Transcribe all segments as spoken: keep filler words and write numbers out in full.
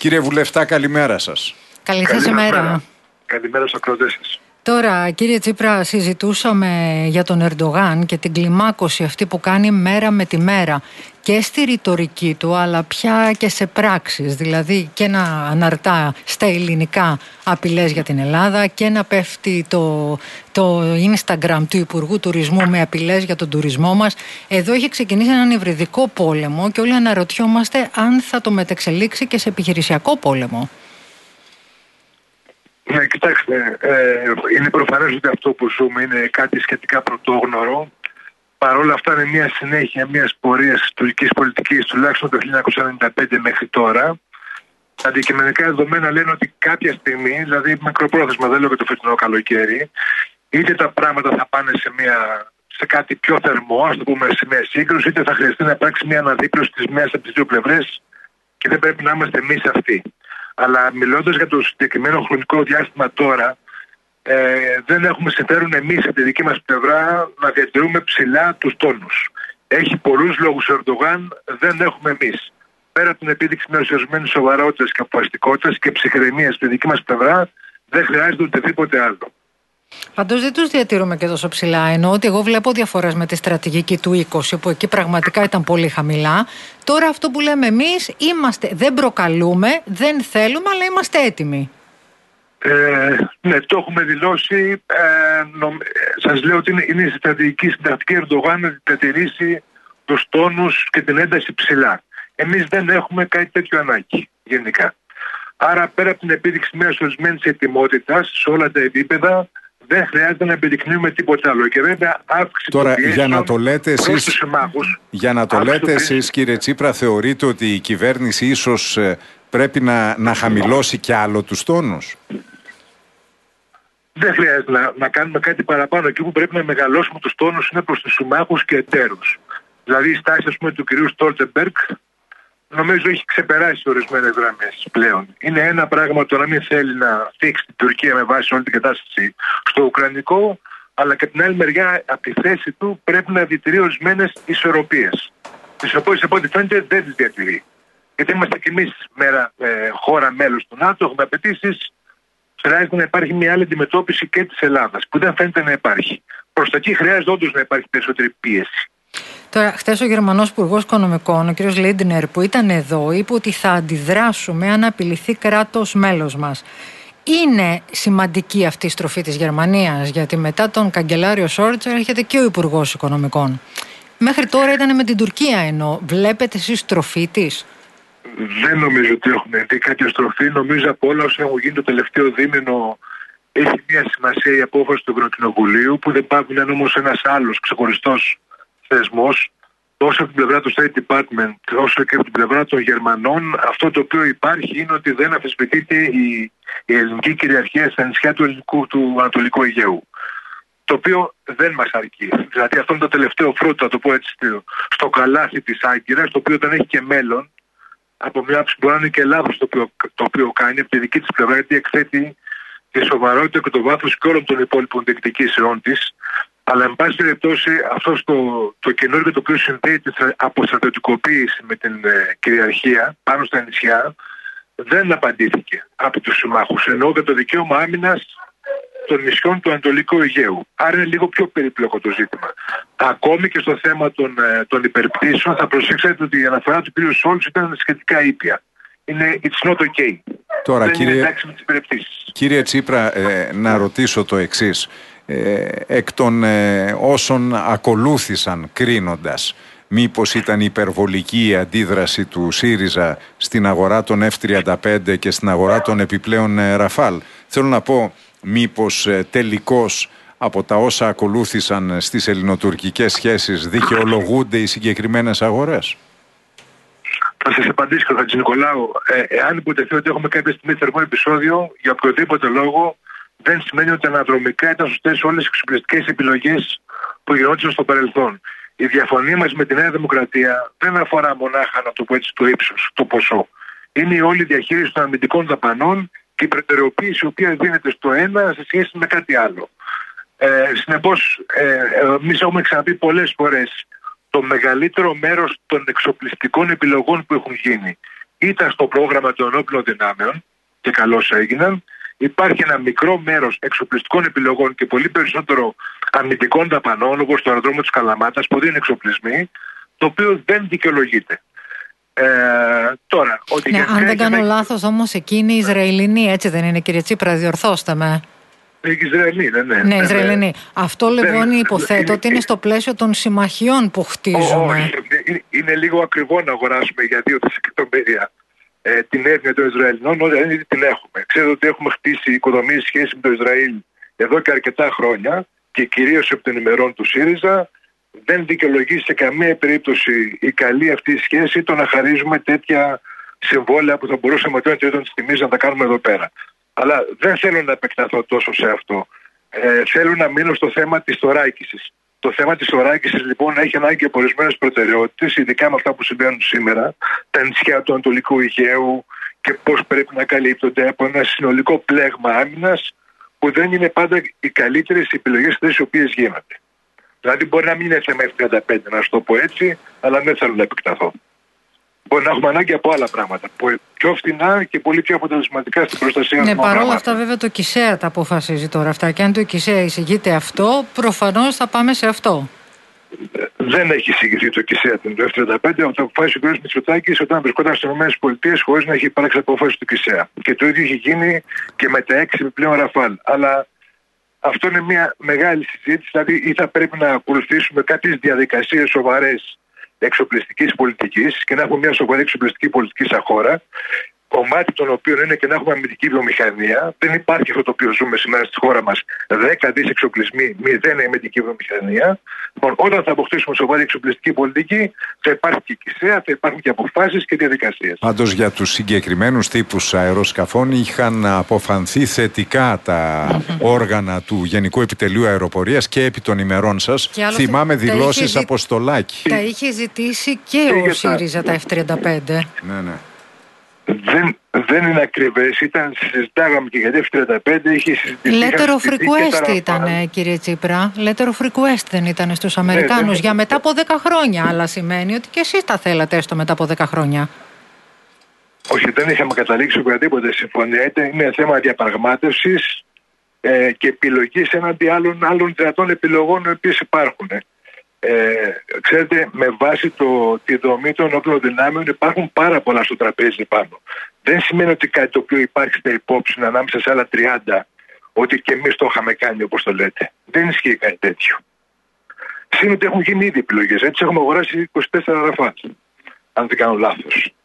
Κύριε Βουλευτά, καλημέρα σας. Καλή σας ημέρα. Καλημέρα στους ακροατές σας. Τώρα, κύριε Τσίπρα, συζητούσαμε για τον Ερντογάν και την κλιμάκωση αυτή που κάνει μέρα με τη μέρα και στη ρητορική του, αλλά πια και σε πράξεις. Δηλαδή και να αναρτά στα ελληνικά απειλές για την Ελλάδα και να πέφτει το, το Instagram του Υπουργού Τουρισμού με απειλές για τον τουρισμό μας. Εδώ έχει ξεκινήσει έναν υβριδικό πόλεμο και όλοι αναρωτιόμαστε αν θα το μετεξελίξει και σε επιχειρησιακό πόλεμο. Ναι, κοιτάξτε, ε, είναι προφανές ότι αυτό που ζούμε είναι κάτι σχετικά πρωτόγνωρο. Παρ' όλα αυτά είναι μια συνέχεια μιας πορείας τουρκικής πολιτικής τουλάχιστον το χίλια εννιακόσια ενενήντα πέντε μέχρι τώρα. Τα αντικειμενικά δεδομένα λένε ότι κάποια στιγμή, δηλαδή μακροπρόθεσμα, δεν λέω και το φετινό καλοκαίρι, είτε τα πράγματα θα πάνε σε, μια, σε κάτι πιο θερμό, ας το πούμε σε μια σύγκρουση, είτε θα χρειαστεί να υπάρξει μια αναδίπλωση της μίας από τις δύο πλευρές και δεν πρέπει να είμαστε εμείς αυτοί. Αλλά μιλώντας για το συγκεκριμένο χρονικό διάστημα τώρα, ε, δεν έχουμε συμφέρον εμείς από τη δική μας πλευρά να διατηρούμε ψηλά τους τόνους. Έχει πολλούς λόγους ο Ερντογάν, δεν έχουμε εμείς. Πέρα από την επίδειξη μιας ορισμένης σοβαρότητας και αποφασιστικότητας και ψυχραιμίας στη δική μας πλευρά, δεν χρειάζεται οτιδήποτε άλλο. Πάντως δεν τους διατηρούμε και τόσο ψηλά. Εννοώ ότι εγώ βλέπω διαφορές με τη στρατηγική του είκοσι, που εκεί πραγματικά ήταν πολύ χαμηλά. Τώρα αυτό που λέμε εμείς, είμαστε, δεν προκαλούμε, δεν θέλουμε, αλλά είμαστε έτοιμοι. Ε, ναι, το έχουμε δηλώσει. Ε, νομ, σας λέω ότι είναι, είναι η στρατηγική συντακτική Ερντογάν να διατηρήσει τους τόνους και την ένταση ψηλά. Εμείς δεν έχουμε κάτι τέτοιο ανάγκη γενικά. Άρα πέρα από την επίδειξη μιας ορισμένης ετοιμότητας σε όλα τα επίπεδα, δεν χρειάζεται να επιδεικνύουμε τίποτα άλλο. Και βέβαια αύξηση Τώρα, των για να το λέτε εσείς, για να το λέτε εσείς κύριε Τσίπρα, θεωρείτε ότι η κυβέρνηση ίσως ε, πρέπει να, να χαμηλώσει κι άλλο τους τόνους? Δεν χρειάζεται να, να κάνουμε κάτι παραπάνω. Εκεί που πρέπει να μεγαλώσουμε τους τόνους είναι προς τους συμμάχους και εταίρους. Δηλαδή η στάση, ας πούμε, του κυρίου Στόλτεμπεργκ νομίζω έχει ξεπεράσει ορισμένες γραμμές πλέον. Είναι ένα πράγμα το να μην θέλει να θίξει την Τουρκία με βάση όλη την κατάσταση στο Ουκρανικό, αλλά και από την άλλη μεριά από τη θέση του πρέπει να διατηρεί ορισμένες ισορροπίες. Τις οποίες από ό,τι φαίνεται δεν τις διατηρεί. Γιατί είμαστε κι εμείς μέρα, ε, χώρα μέλος του ΝΑΤΟ, έχουμε απαιτήσεις. Χρειάζεται να υπάρχει μια άλλη αντιμετώπιση και της Ελλάδας, που δεν φαίνεται να υπάρχει. Προς τα εκεί χρειάζεται όντως να υπάρχει περισσότερη πίεση. Τώρα, χθες ο Γερμανός Υπουργός Οικονομικών, ο κ. Λίντνερ, που ήταν εδώ, είπε ότι θα αντιδράσουμε αν απειληθεί κράτος μέλος μας. Είναι σημαντική αυτή η στροφή της Γερμανίας, γιατί μετά τον καγκελάριο Σόλτς έρχεται και ο Υπουργός Οικονομικών. Μέχρι τώρα ήταν με την Τουρκία ενώ. Βλέπετε εσείς στροφή της? Δεν νομίζω ότι έχουμε δει κάποια στροφή. Νομίζω από όλα όσα έχουν γίνει το τελευταίο δίμηνο έχει μια σημασία η απόφαση του Ευρωκοινοβουλίου, που δεν πάει να είναι όμως ένας άλλος ξεχωριστός θεσμός, τόσο από την πλευρά του State Department όσο και από την πλευρά των Γερμανών. Αυτό το οποίο υπάρχει είναι ότι δεν αμφισβητείται η, η ελληνική κυριαρχία στα νησιά του, ελληνικού, του Ανατολικού Αιγαίου. Το οποίο δεν μας αρκεί. Δηλαδή αυτό είναι το τελευταίο φρούτο, το πω έτσι, στο καλάθι της Άγκυρας, το οποίο δεν έχει και μέλλον. Από μια άποψη μπορεί να είναι και λάθος το οποίο, το οποίο κάνει από τη δική της πλευρά, γιατί εκθέτει τη σοβαρότητα και το βάθος και όλων των υπόλοιπων διεκδικήσεών της. Αλλά, εν πάση περιπτώσει, αυτό το, το καινούργιο το οποίο συνδέει την αποστρατιωτικοποίηση με την ε, κυριαρχία πάνω στα νησιά δεν απαντήθηκε από τους συμμάχους. Ενώ για το δικαίωμα άμυνας των νησιών του Ανατολικού Αιγαίου. Άρα είναι λίγο πιο περίπλοκο το ζήτημα. Ακόμη και στο θέμα των, ε, των υπερπτήσεων, θα προσέξετε ότι η αναφορά του κ. Σόλτς ήταν σχετικά ήπια. Είναι it's not okay. Τώρα, δεν κύριε, είναι εντάξει με τις υπερπτήσεις. Κύριε Τσίπρα, ε, να ρωτήσω το εξής. Ε, εκ των ε, όσων ακολούθησαν κρίνοντας, μήπως ήταν υπερβολική η αντίδραση του ΣΥΡΙΖΑ στην αγορά των εφ τριάντα πέντε και στην αγορά των επιπλέον ε, Ραφάλ? Θέλω να πω, μήπως ε, τελικώς από τα όσα ακολούθησαν στις ελληνοτουρκικές σχέσεις δικαιολογούνται οι συγκεκριμένες αγορές? Θα σας απαντήσω, κ. Χατζηνικολάου. Ε, εάν υποτεθεί ότι έχουμε κάποια στιγμή θερμό επεισόδιο, για οποιοδήποτε λόγο, δεν σημαίνει ότι αναδρομικά ήταν σωστές όλες οι εξοπλιστικές επιλογές που γινόντουσαν στο παρελθόν. Η διαφωνία μας με τη Νέα Δημοκρατία δεν αφορά μονάχα, να το πω έτσι, το ύψος, το ποσό. Είναι η όλη διαχείριση των αμυντικών δαπανών και η προτεραιοποίηση η οποία δίνεται στο ένα σε σχέση με κάτι άλλο. Ε, συνεπώς, ε, εμείς έχουμε ξαναπεί πολλές φορές, το μεγαλύτερο μέρος των εξοπλιστικών επιλογών που έχουν γίνει ήταν στο πρόγραμμα των ενόπλων δυνάμεων και καλώς έγιναν. Υπάρχει ένα μικρό μέρος εξοπλιστικών επιλογών και πολύ περισσότερο αμυντικών δαπανών, όπως το αεροδρόμιο της Καλαμάτας, που δεν είναι εξοπλισμοί, το οποίο δεν δικαιολογείται. Ε, τώρα, ότι ναι, αν δεν κάνω με... λάθος όμως εκεί είναι οι Ισραηλινοί, έτσι δεν είναι, κύριε Τσίπρα, διορθώστε με. Οι Ισραηλοί, ναι, ναι. Ναι, Ισραηλινοί. Ναι. Αυτό λοιπόν δεν, υποθέτω είναι, ότι είναι στο πλαίσιο των συμμαχιών που χτίζουμε. Όχι, είναι, είναι λίγο ακριβό να αγοράσουμε για δύο δισεκατομμύρια ε, την έννοια των Ισραηλινών, όταν ήδη την έχουμε. Ξέρετε ότι έχουμε χτίσει οικοδομίες σχέση με το Ισραήλ εδώ και αρκετά χρόνια και κυρίως από των ημερών του ΣΥΡΙΖΑ. Δεν δικαιολογεί σε καμία περίπτωση η καλή αυτή σχέση το να χαρίζουμε τέτοια συμβόλαια που θα μπορούσαμε τώρα τρίτον της τιμής να τα κάνουμε εδώ πέρα. Αλλά δεν θέλω να επεκταθώ τόσο σε αυτό. Ε, θέλω να μείνω στο θέμα της θωράκισης. Το θέμα της θωράκισης λοιπόν έχει ανάγκη από ορισμένες προτεραιότητες, ειδικά με αυτά που συμβαίνουν σήμερα, τα νησιά του Ανατολικού Αιγαίου και πώς πρέπει να καλύπτονται από ένα συνολικό πλέγμα άμυνας που δεν είναι πάντα οι καλύτερες επιλογές τις οποίες γίνονται. Δηλαδή μπορεί να μην είναι θέμα εφ τριάντα πέντε, να σου το πω έτσι, αλλά δεν θέλω να επεκταθώ. Μπορεί να έχουμε ανάγκη από άλλα πράγματα. Πιο φθηνά και πολύ πιο αποτελεσματικά στην προστασία των ναι, παρόλα αυτά, βέβαια, το ΚΙΣΕΑ τα αποφασίζει τώρα αυτά. Και αν το ΚΙΣΕΑ εισηγείται αυτό, προφανώς θα πάμε σε αυτό. Δεν έχει εισηγηθεί το ΚΙΣΕΑ το εφ τριάντα πέντε. Το αποφάσισε ο κ. Μητσοτάκης όταν βρισκόταν στις ΗΠΑ χωρίς να έχει υπάρξει απόφαση του ΚΙΣΕΑ. Και το ίδιο έχει γίνει και με τα έξι επιπλέον Ραφάλ. Αλλά αυτό είναι μια μεγάλη συζήτηση. Δηλαδή, ή θα πρέπει να ακολουθήσουμε κάποιες διαδικασίες σοβαρές εξοπλιστικής πολιτικής και να έχουμε μια σοβαρή εξοπλιστική πολιτική σαν χώρα, κομμάτι των οποίων είναι και να έχουμε αμυντική βιομηχανία. Δεν υπάρχει αυτό το οποίο ζούμε σήμερα στη χώρα μας. δέκα δισεκατομμύρια εξοπλισμοί, μηδέν αμυντική βιομηχανία. Λοιπόν, όταν θα αποκτήσουμε σοβαρή εξοπλιστική πολιτική, θα υπάρχει και ΚΙΣΕΑ, θα υπάρχουν και αποφάσεις και διαδικασίες. Πάντως για τους συγκεκριμένους τύπους αεροσκαφών είχαν αποφανθεί θετικά τα mm-hmm. όργανα του Γενικού Επιτελείου Αεροπορίας και επί των ημερών σας. Θυμάμαι δηλώσεις ζη... από Στολάκη. Τα είχε ζητήσει και, και ο ΣΥΡΙΖΑ τα εφ τριάντα πέντε. Ναι, ναι. Δεν, δεν είναι ακριβές, ήταν, συζητάγαμε και για εφ τριάντα πέντε, είχε συζητηθεί. Letter of request ήταν, κύριε Τσίπρα. Letter of request δεν ήταν στους Αμερικάνους, ναι, για μετά από δέκα χρόνια. Αλλά σημαίνει ότι και εσείς τα θέλατε έστω μετά από δέκα χρόνια. Όχι, δεν είχαμε καταλήξει οποιαδήποτε συμφωνία. Είναι θέμα διαπραγμάτευσης ε, και επιλογής έναντι άλλων, άλλων δυνατών επιλογών οι οποίες υπάρχουν. Ε, ξέρετε, με βάση το, τη δομή των όπλων δυνάμεων υπάρχουν πάρα πολλά στο τραπέζι πάνω. Δεν σημαίνει ότι κάτι το οποίο υπάρχει στα υπόψη ανάμεσα σε άλλα τριάντα, ότι και εμείς το είχαμε κάνει όπως το λέτε. Δεν ισχύει κάτι τέτοιο. Σημαίνει ότι έχουν γίνει ήδη επιλογές. Έτσι έχουμε αγοράσει είκοσι τέσσερα Ραφάλ, αν δεν κάνω λάθος.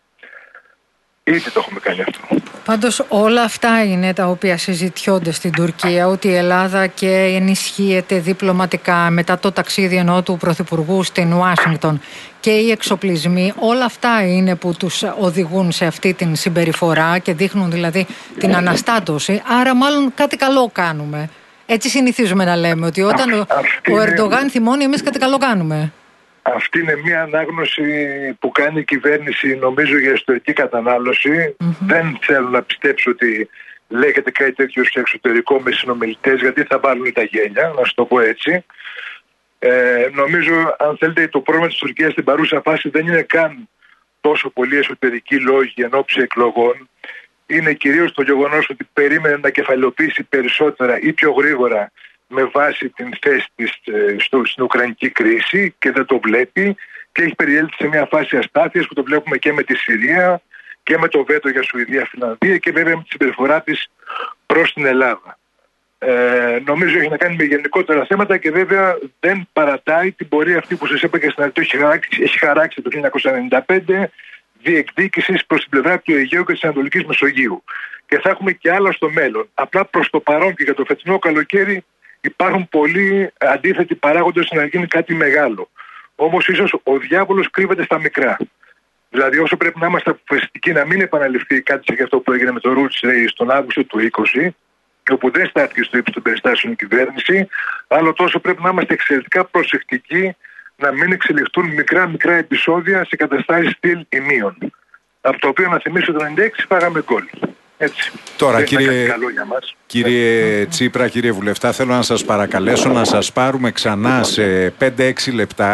Ήδη το έχουμε κάνει αυτό. Πάντως όλα αυτά είναι τα οποία συζητιόνται στην Τουρκία, ότι η Ελλάδα και ενισχύεται διπλωματικά μετά το ταξίδι ενώ του Πρωθυπουργού στην Ουάσιγκτον και οι εξοπλισμοί, όλα αυτά είναι που τους οδηγούν σε αυτή την συμπεριφορά και δείχνουν δηλαδή την αναστάτωση, άρα μάλλον κάτι καλό κάνουμε. Έτσι συνηθίζουμε να λέμε, ότι όταν ο, ο Ερντογάν θυμώνει εμείς κάτι καλό κάνουμε. Αυτή είναι μια ανάγνωση που κάνει η κυβέρνηση, νομίζω, για ιστορική κατανάλωση. Mm-hmm. Δεν θέλω να πιστέψω ότι λέγεται κάτι τέτοιο στο εξωτερικό με συνομιλητές, γιατί θα βάλουν τα γέλια, να σου το πω έτσι. Ε, νομίζω, αν θέλετε, το πρόβλημα της Τουρκίας στην παρούσα φάση δεν είναι καν τόσο πολύ εσωτερικοί λόγοι εν ώψη εκλογών. Είναι κυρίως το γεγονός ότι περίμενε να κεφαλαιοποιήσει περισσότερα ή πιο γρήγορα με βάση την θέση της στο, στην Ουκρανική κρίση και δεν το βλέπει και έχει περιέλθει σε μια φάση αστάθειας που το βλέπουμε και με τη Συρία και με το βέτο για Σουηδία-Φιλανδία και βέβαια με τη συμπεριφορά της προς την Ελλάδα. Ε, νομίζω έχει να κάνει με γενικότερα θέματα και βέβαια δεν παρατάει την πορεία αυτή που σας είπα και στην αρχή έχει χαράξει, έχει χαράξει το χίλια εννιακόσια ενενήντα πέντε διεκδίκησης προς την πλευρά του Αιγαίου και της Ανατολικής Μεσογείου. Και θα έχουμε και άλλα στο μέλλον. Απλά προς το παρόν και για το φετινό καλοκαίρι υπάρχουν πολλοί αντίθετοι παράγοντες να γίνει κάτι μεγάλο. Όμως ίσως ο διάβολος κρύβεται στα μικρά. Δηλαδή όσο πρέπει να είμαστε αποφασιστικοί να μην επαναληφθεί κάτι σαν αυτό που έγινε με το Roots Race τον Αύγουστο του είκοσι, όπου δεν στάθηκε στο ύψος των περιστάσεων η κυβέρνηση, άλλο τόσο πρέπει να είμαστε εξαιρετικά προσεκτικοί να μην εξελιχθούν μικρά μικρά επεισόδια σε καταστάσεις στυλ ημείων. Από το οποίο να θυμίσω το ενενήντα έξι φάγαμε γκολ. Έτσι. Τώρα κύριε, κύριε Τσίπρα, κύριε Βουλευτά, θέλω να σας παρακαλέσω να σας πάρουμε ξανά σε πέντε έξι λεπτά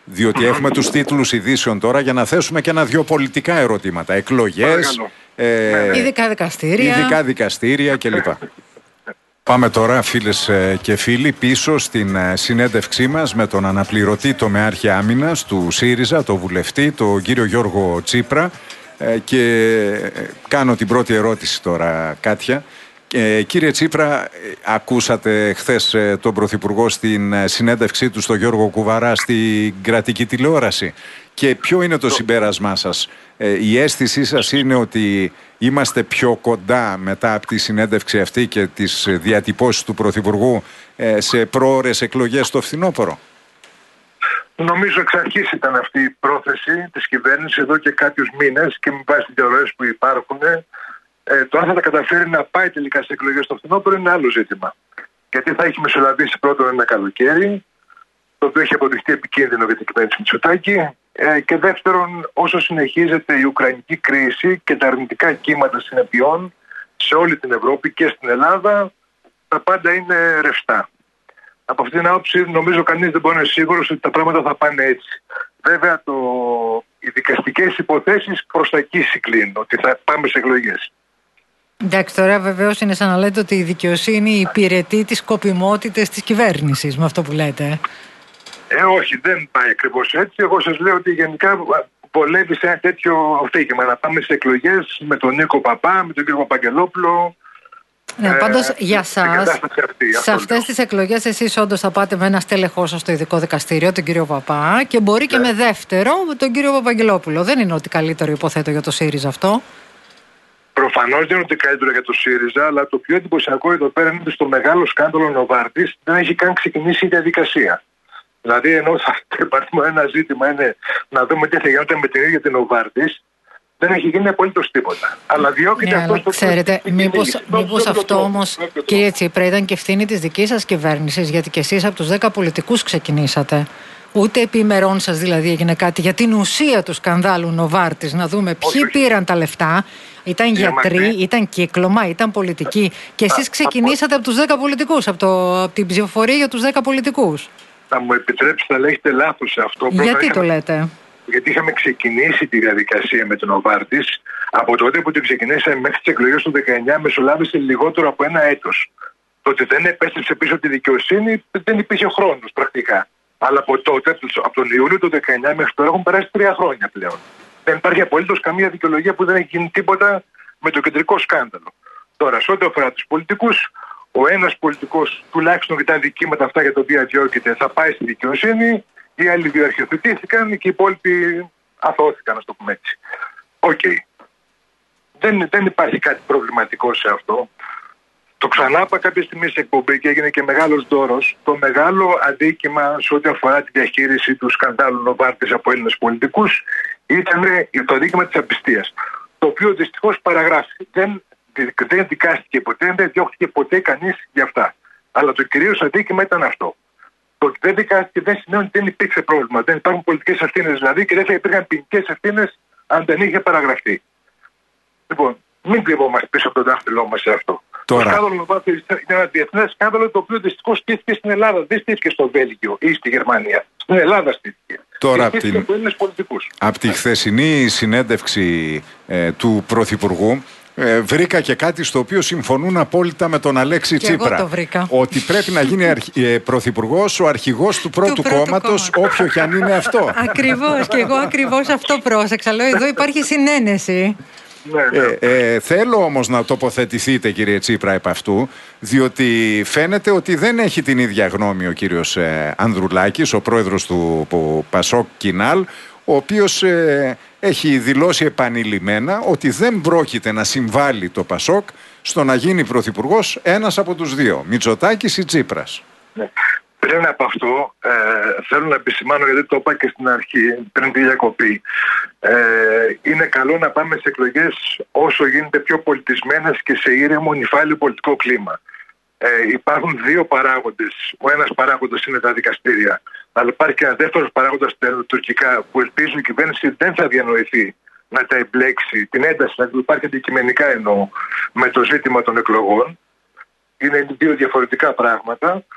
Διότι έχουμε τους τίτλους ειδήσεων τώρα για να θέσουμε και ένα-δυο πολιτικά ερωτήματα. Εκλογές, ε, ειδικά δικαστήρια, ειδικά δικαστήρια κλπ. Πάμε τώρα, φίλες και φίλοι, πίσω στην συνέντευξή μας με τον αναπληρωτή τομεάρχη άμυνας του ΣΥΡΙΖΑ, τον βουλευτή, τον κύριο Γιώργο Τσίπρα, και κάνω την πρώτη ερώτηση τώρα, Κάτια. Ε, κύριε Τσίπρα, ακούσατε χθες τον Πρωθυπουργό στην συνέντευξή του στον Γιώργο Κουβαρά στην κρατική τηλεόραση, και ποιο είναι το συμπέρασμά σας? Ε, η αίσθησή σας είναι ότι είμαστε πιο κοντά μετά από τη συνέντευξη αυτή και τις διατυπώσεις του Πρωθυπουργού ε, σε προώρες εκλογές το φθινόπωρο? Νομίζω εξ αρχής ήταν αυτή η πρόθεση της κυβέρνησης εδώ και κάποιους μήνες, και με βάση τις διαρροές που υπάρχουν, ε, το αν θα τα καταφέρει να πάει τελικά στις εκλογές στο φθινόπωρο είναι άλλο ζήτημα. Γιατί θα έχει μεσολαβήσει πρώτον ένα καλοκαίρι, το οποίο έχει αποδειχτεί επικίνδυνο για την κυβέρνηση Μητσοτάκη, ε, και δεύτερον, όσο συνεχίζεται η ουκρανική κρίση και τα αρνητικά κύματα συνεπειών σε όλη την Ευρώπη και στην Ελλάδα, τα πάντα είναι ρευστά. Από αυτήν την άποψη, νομίζω κανείς δεν μπορεί να είναι σίγουρος ότι τα πράγματα θα πάνε έτσι. Βέβαια, το... οι δικαστικές υποθέσεις προς τα εκεί συγκλίνουν, ότι θα πάμε σε εκλογές. Εντάξει, τώρα βεβαίως είναι σαν να λέτε ότι η δικαιοσύνη υπηρετεί τις σκοπιμότητες της κυβέρνησης, με αυτό που λέτε. Ε, όχι, δεν πάει ακριβώς έτσι. Εγώ σας λέω ότι γενικά βολεύει σε ένα τέτοιο αφήγημα να πάμε σε εκλογές με τον Νίκο Παπά, με τον κύριο Παπαγγελόπουλο. Ναι, πάντως ε, για σας, αυτή, σε αυτές τις εκλογές εσείς όντως θα πάτε με ένα στέλεχό σας στο ειδικό δικαστήριο, τον κύριο Παπά, και μπορεί ναι. και με δεύτερο, με τον κύριο Παπαγγελόπουλο. Δεν είναι ότι καλύτερο, υποθέτω, για το ΣΥΡΙΖΑ αυτό? Προφανώς δεν είναι ότι καλύτερο για το ΣΥΡΙΖΑ, αλλά το πιο εντυπωσιακό εδώ πέρα είναι ότι στο μεγάλο σκάνδαλο Νοβάρτης δεν έχει καν ξεκινήσει η διαδικασία. Δηλαδή, ενώ θα υπάρχει ένα ζήτημα είναι να δούμε τι θα γινόταν με την ίδια την Νοβάρτης, δεν έχει γίνει απολύτως τίποτα. Αλλά διώκεται ναι, αυτό αλλά στο ξέρετε, μήπως, μήπως αυτό όμως, κύριε Τσίπρα, ήταν και ευθύνη της δικής σας κυβέρνησης, γιατί και εσείς από τους δέκα πολιτικούς ξεκινήσατε. Ούτε επί ημερών σας δηλαδή έγινε κάτι για την ουσία του σκανδάλου Νοβάρτης, να δούμε ποιοι όχι, όχι. πήραν τα λεφτά. Ήταν για γιατροί, μακρύ. ήταν κύκλωμα, ήταν πολιτικοί. Και εσείς ξεκινήσατε από τους δέκα πολιτικούς, από, το, από την ψηφοφορία για τους δέκα πολιτικούς. Θα μου επιτρέψετε να λέγετε λάθος σε αυτό. Γιατί είχαμε, το λέτε? Γιατί είχαμε ξεκινήσει τη διαδικασία με τον Νοβάρτης. Από τότε που την ξεκινήσαμε μέχρι τις εκλογές του δεκαεννιά μεσολάβησε λιγότερο από ένα έτος. Το ότι δεν επέστρεψε πίσω τη δικαιοσύνη δεν υπήρχε χρόνος πρακτικά. Αλλά από τότε, από τον Ιούλιο του δεκαεννιά μέχρι τώρα, έχουν περάσει τρία χρόνια πλέον. Δεν υπάρχει απολύτως καμία δικαιολογία που δεν έχει γίνει τίποτα με το κεντρικό σκάνδαλο. Τώρα, σε ό,τι αφορά τους πολιτικούς, ο ένας πολιτικός, τουλάχιστον για τα δικήματα αυτά για τα οποία διώκεται, θα πάει στη δικαιοσύνη, οι άλλοι δύο αρχιοθετήθηκαν και οι υπόλοιποι αθώθηκαν, να το πούμε έτσι. Οκ. Okay. Δεν, δεν υπάρχει κάτι προβληματικό σε αυτό. Το ξανάπα κάποια στιγμή σε εκπομπή και έγινε και μεγάλος δώρος. Το μεγάλο αδίκημα σε ό,τι αφορά τη διαχείριση του σκανδάλου Νοβάρτης από Έλληνες πολιτικούς ήταν το αδίκημα της απιστίας. Το οποίο δυστυχώς παραγράφει. Δεν, δεν δικάστηκε ποτέ, δεν διώχθηκε ποτέ κανείς για αυτά. Αλλά το κυρίως αδίκημα ήταν αυτό. Το ότι δεν δικάστηκε δεν σημαίνει ότι δεν υπήρξε πρόβλημα. Δεν υπάρχουν πολιτικές ευθύνες δηλαδή και δεν θα υπήρχαν ποινικές ευθύνες αν δεν είχε παραγραφεί. Λοιπόν, μην κρυβόμαστε πίσω από τον δάχτυλό μας σε αυτό. Τώρα. Το σκάνδαλο Νοβάρτης είναι ένα διεθνές σκάνδαλο το οποίο δυστυχώς στήθηκε στην Ελλάδα. Δεν στήθηκε στο Βέλγιο ή στη Γερμανία. Στην Ελλάδα στήθηκε. Τώρα από την, από τη χθεσινή συνέντευξη ε, του Πρωθυπουργού ε, βρήκα και κάτι στο οποίο συμφωνούν απόλυτα με τον Αλέξη και Τσίπρα. Εγώ το βρήκα. Ότι πρέπει να γίνει αρχ, ε, Πρωθυπουργός ο αρχηγός του πρώτου, πρώτου κόμματος, κόμμα. όποιο και αν είναι αυτό. Ακριβώς, και εγώ ακριβώς αυτό πρόσεξα. Λέω, εδώ υπάρχει συνένεση. Ναι, ναι. Ε, ε, θέλω όμως να τοποθετηθείτε, κύριε Τσίπρα, επ' αυτού, διότι φαίνεται ότι δεν έχει την ίδια γνώμη ο κύριος ε, Ανδρουλάκης, ο πρόεδρος του που, Πασόκ Κινάλ, ο οποίος ε, έχει δηλώσει επανειλημμένα ότι δεν πρόκειται να συμβάλλει το Πασόκ στο να γίνει πρωθυπουργός ένας από τους δύο, Μητσοτάκης ή Τσίπρας. Ναι. Πριν από αυτό, ε, θέλω να επισημάνω, γιατί το είπα και στην αρχή, πριν τη διακοπή, ε, είναι καλό να πάμε σε εκλογές όσο γίνεται πιο πολιτισμένες και σε ήρεμο νυφάλιο πολιτικό κλίμα. Ε, υπάρχουν δύο παράγοντες. Ο ένας παράγοντας είναι τα δικαστήρια, αλλά υπάρχει και ένα δεύτερος παράγοντας τουρκικά που ελπίζω η κυβέρνηση δεν θα διανοηθεί να τα εμπλέξει, την ένταση να υπάρχει αντικειμενικά εννοώ με το ζήτημα των εκλογών. Είναι δύο διαφορετικά πράγματα.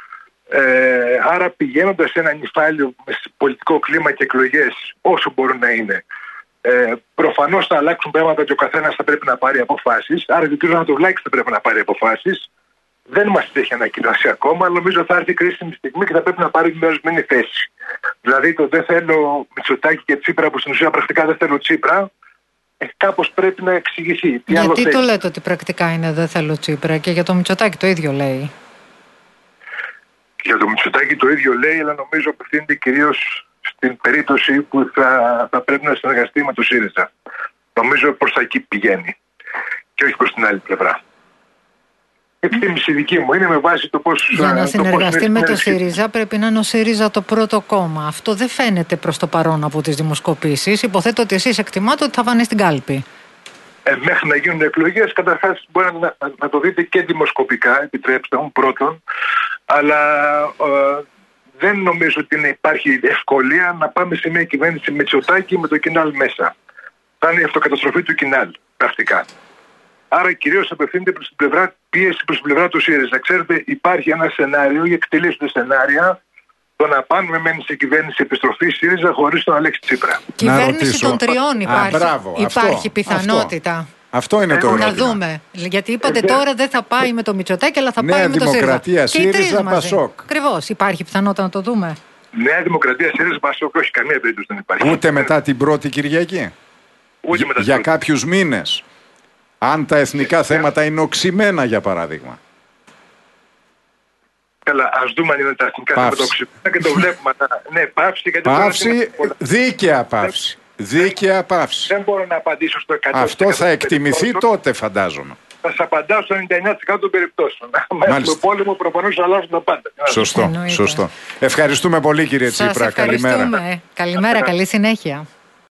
Ε, άρα πηγαίνοντας σε ένα νυφάλιο με πολιτικό κλίμα και εκλογές όσο μπορούν να είναι, ε, προφανώς θα αλλάξουν πράγματα και ο καθένας θα πρέπει να πάρει αποφάσεις. Άρα και ο κ. Ανατολάκης θα πρέπει να πάρει αποφάσεις. Δεν μας έχει ανακοινώσει ακόμα, αλλά νομίζω θα έρθει κρίσιμη στιγμή και θα πρέπει να πάρει μια ορισμένη θέση. Δηλαδή το δεν θέλω Μητσοτάκη και Τσίπρα, που στην ουσία πρακτικά δεν θέλω Τσίπρα, ε, κάπως πρέπει να εξηγηθεί. Τι Γιατί το λέτε ότι πρακτικά είναι δεν θέλω Τσίπρα, και για το Μητσοτάκη το ίδιο λέει? Για το Μητσοτάκη το ίδιο λέει, αλλά νομίζω απευθύνεται κυρίως στην περίπτωση που θα, θα πρέπει να συνεργαστεί με το ΣΥΡΙΖΑ. Νομίζω προς τα εκεί πηγαίνει και όχι προς την άλλη πλευρά. Εκτίμηση δική μου είναι με βάση το πώς... Για να το συνεργαστεί πώς με το ΣΥΡΙΖΑ πρέπει να είναι ο ΣΥΡΙΖΑ το πρώτο κόμμα. Αυτό δεν φαίνεται προς το παρόν από τις δημοσκοπήσεις. Υποθέτω ότι εσείς εκτιμάτε ότι θα πάνε στην κάλπη. Ε, μέχρι να γίνουν εκλογές, καταρχάς μπορεί να, να, να το δείτε και δημοσκοπικά, επιτρέψτε μου, πρώτον, αλλά ε, δεν νομίζω ότι είναι, υπάρχει ευκολία να πάμε σε μια κυβέρνηση Μητσοτάκη με το Κινάλ μέσα. Θα είναι η αυτοκαταστροφή του Κινάλ, πρακτικά. Άρα κυρίως απευθύνεται προς την πλευρά, πίεση προς την πλευρά του ΣΥΡΙΖΑ. Ξέρετε, υπάρχει ένα σενάριο, ή εκτελήσονται σενάρια, το να πάνε μένει σε κυβέρνηση επιστροφή ΣΥΡΙΖΑ χωρίς τον Αλέξη Τσίπρα. Κυβέρνηση των τριών υπάρχει. Α, μπράβο, υπάρχει αυτό, πιθανότητα. Αυτό, αυτό είναι ε, το ερώτημα. Να δούμε. Γιατί είπατε ε, τώρα δεν θα πάει με το Μητσοτάκη, αλλά θα Νέα πάει με το ΣΥΡΙΖΑ. Δημοκρατία, ΣΥΡΙΖΑ, Πασόκ. Ακριβώς. Υπάρχει πιθανότητα να το δούμε. Νέα Δημοκρατία, ΣΥΡΙΖΑ, Πασόκ, όχι, καμία περίπτωση δεν υπάρχει. Ούτε μετά την πρώτη Κυριακή. Ούτε μετά για την κάποιους μήνες. Αν τα εθνικά θέματα είναι οξυμένα, για παράδειγμα. Καλά, ας δούμε αν είναι τα εθνικά θέματα οξυμένα και το βλέπουμε. Ναι, πάυση. Γιατί πάυση, δίκαια πάυση. Δίκαια πάυση. Δεν μπορώ να απαντήσω στο εκατό τοις εκατό. Αυτό θα εκτιμηθεί τότε, φαντάζομαι. Θα σας απαντάω στο ενενήντα εννέα τοις εκατό των περιπτώσεων. Μέσα στο πόλεμο προφανώς αλλάζουν τα πάντα. Σωστό, σωστό. Ευχαριστούμε πολύ, κύριε Τσίπρα. Καλημέρα. Καλημέρα, καλή συνέχεια.